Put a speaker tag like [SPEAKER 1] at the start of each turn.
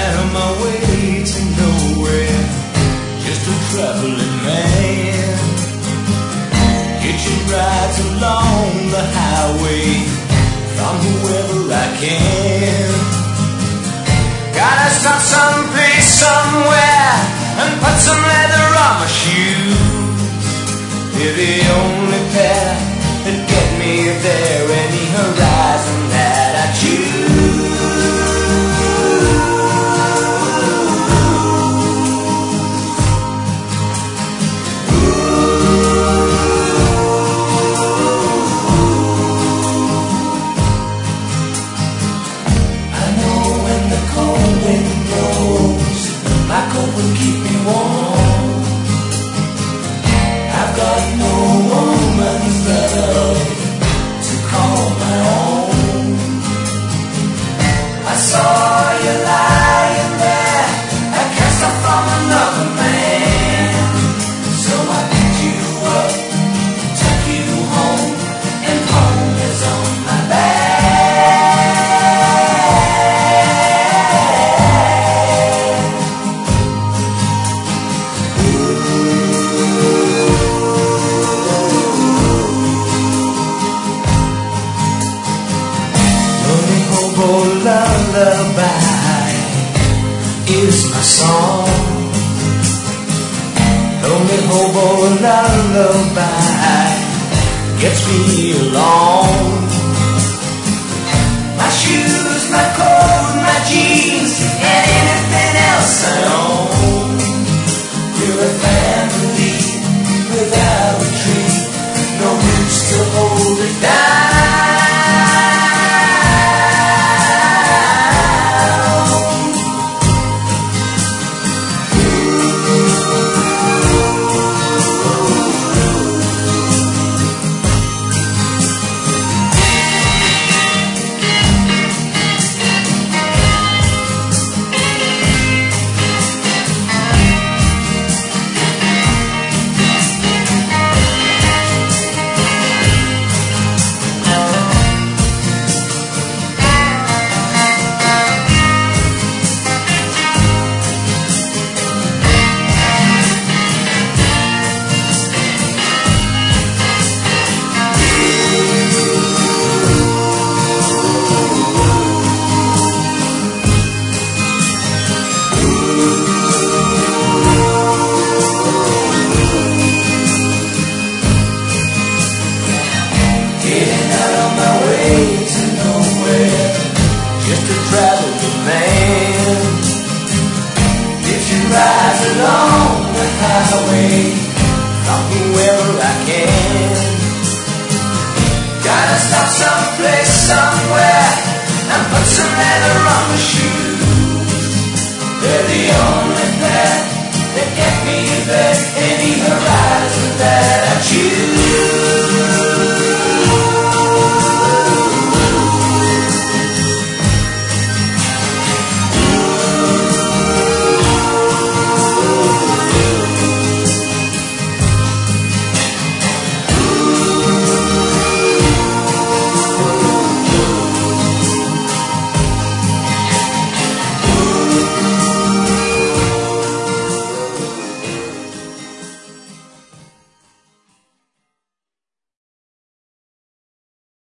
[SPEAKER 1] out of my way to nowhere, just a traveling man, hitching rides along the highway from whoever I can. Gotta stop someplace, somewhere, and put some leather on my shoes. They're the only path that get me there, any horizon that I choose. I know when the cold wind blows, my coat will keep me warm. I've got no woman's love to call my own. I saw you lying there, I cast off from another man. So I picked you up, took you home, and home is on my back. Lonely hobo lullaby is my song. Lonely hobo lullaby gets me along. My shoes, my coat, my jeans, and anything else I own. We're a family without a tree, no roots to hold it down. Getting out of my way to nowhere, just a traveling man. If you ride along the highway from whoever I can, gotta stop someplace, somewhere, and put some leather on my shoes. They're the only path that get me there.